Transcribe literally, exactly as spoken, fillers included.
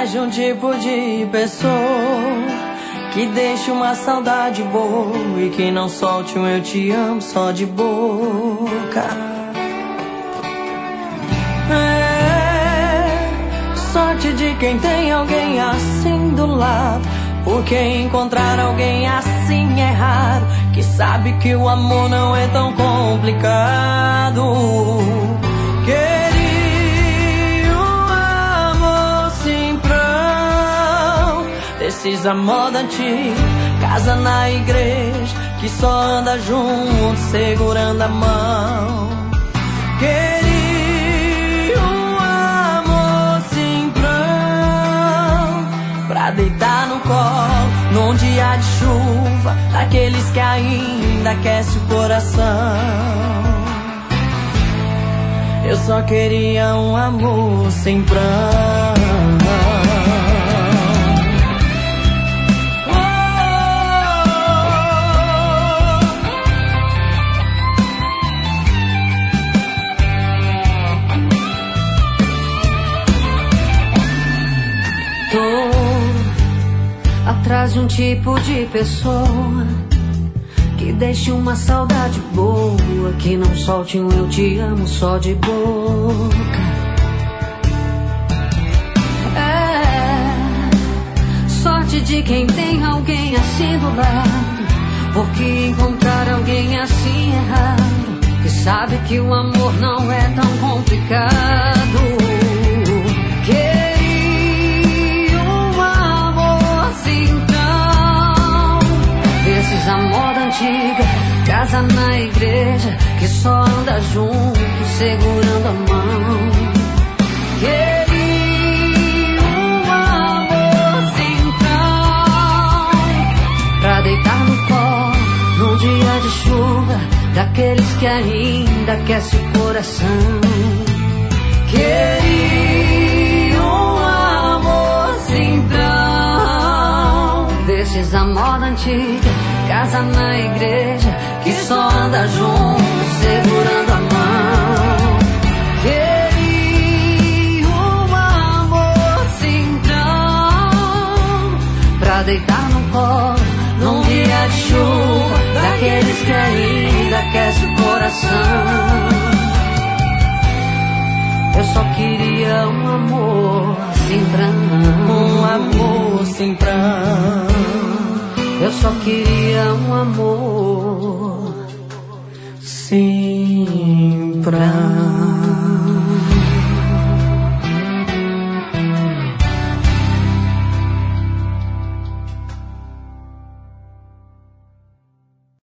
atrás de um tipo de pessoa que deixe uma saudade boa e que não solte um eu te amo só de boca. É sorte de quem tem alguém assim do lado, porque encontrar alguém assim é raro, que sabe que o amor não é tão complicado. Queria um amor simprão, desses amor da antiga, casa na igreja, que só anda junto segurando a mão. Queria um amor simprão, pra deitar no colo num dia de chuva, daqueles que ainda aquece o coração. Eu só queria um amor sem pranto. Tô atrás de um tipo de pessoa que deixe uma saudade boa, que não solte um eu te amo só de boca. É sorte de quem tem alguém assim do lado, porque encontrar alguém assim é raro, que sabe que o amor não é tão complicado. Queria um amor simplão, desses amor da antiga, casa na igreja, que só anda junto segurando a mão. Queria um amor simplão, pra deitar no colo num dia de chuva, daqueles que ainda aquece o coração. Queria um amor simplão, desses amor da antiga, casa na igreja, que só anda junto segurando a mão. Queria um amor simplão, pra deitar no colo num dia de chuva, daqueles que ainda aquece o coração. Eu só queria um amor simprão, um amor simprão. Eu só queria um amor simprão.